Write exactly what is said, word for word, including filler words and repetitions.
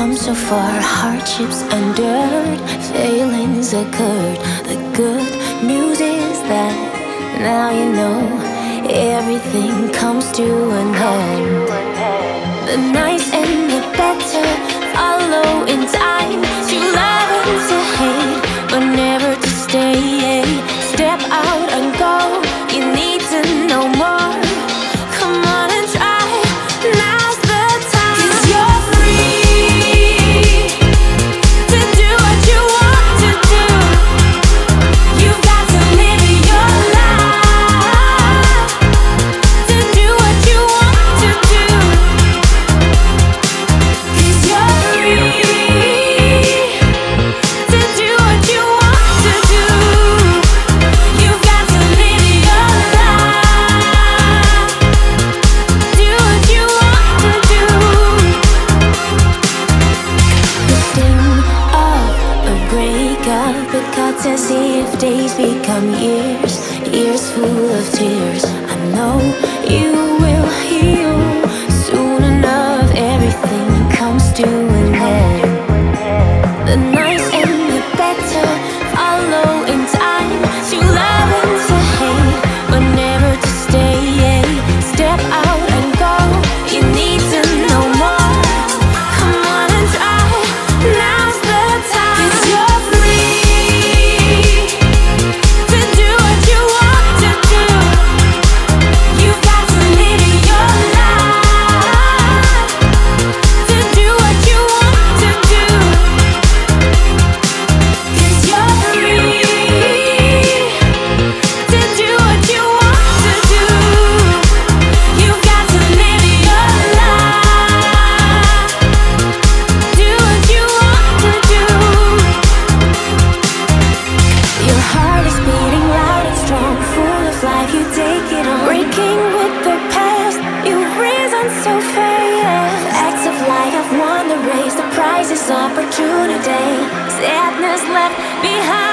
come so far, hardships endured, failings occurred. The good news is that now you know everything comes to an end. The nice and the better follow in time. To love and to hate, but never to stay. Step out and go, you need to know more. Come on and try, now's the time. 'Cause you're free to do what you want to do. You've got to live your life to do what you want to do. 'Cause you're free to do what you want to do. You've got to live your life, do what you want to do. The sting of a breakup, it cuts as if days become years, years full of tears. I know you will heal soon enough. Everything comes to an end. The nice and the better follow in time. To love and to hate, but never to stay. Step out and go, you need to know more. Come on and try, now's the time. 'Cause you're free to do what you want to do. You've got to live your life to do what you want to do. 'Cause you're free to do what you want to do. You've got to live your life, do what you want to do. Your heart is beating loud and strong, full of life, you take it on. Breaking with the past, you've risen so fast. Acts of life have won the race, the prize is opportunity. Sadness left behind.